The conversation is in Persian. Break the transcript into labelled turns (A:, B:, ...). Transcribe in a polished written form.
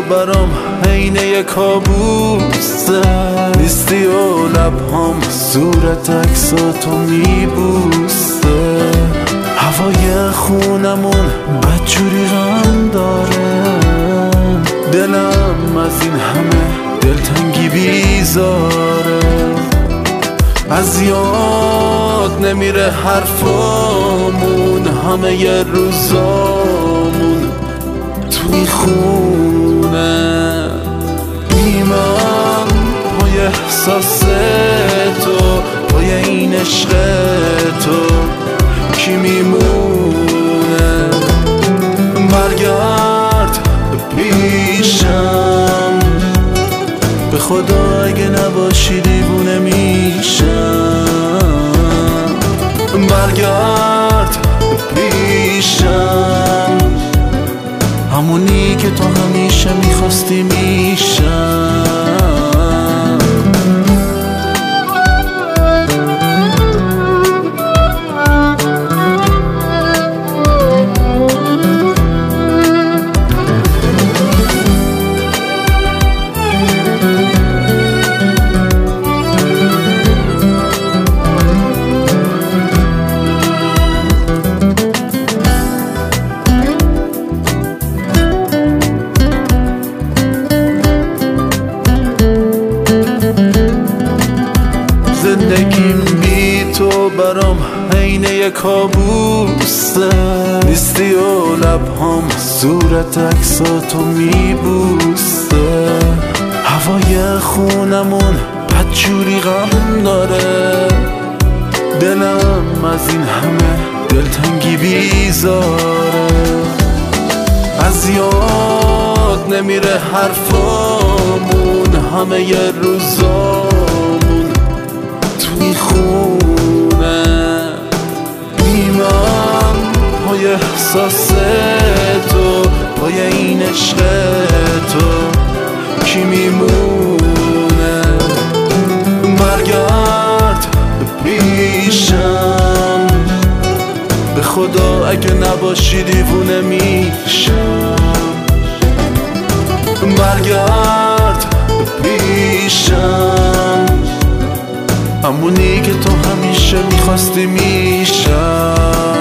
A: برام عین یک کابوسه، نیستی و لبهام صورت عکساتو میبوسه. هوای خونمون بدجوری غم داره، دلم از این همه دلتنگی بیزاره. از یاد نمیره حرفامون، همه ی روزامون توی خونه. ایمان پای احساس تو، پای این عشق تو کی میمونه؟ برگرد پیشم، به خدا اگه نباشی دیوونه میشم. برگرد پیشم، همونی که تو همیشه میخواستی میشم. زندگیم بی تو برام عین یک کابوسه، نیستی و لبهام صورت عکساتو میبوسه. هوای خونمون بدجوری غم داره، دلم از این همه دلتنگی بیزاره. از یاد نمیره حرفامون، همه ی روزامون توی خونه. ایمان پای احساس تو، پای این عشق تو کی میمونه؟ برگرد پیشم، به خدا اگه نباشی دیوونه میشم. برگرد پیشم، همونی که تو همیشه میخواستی میشم.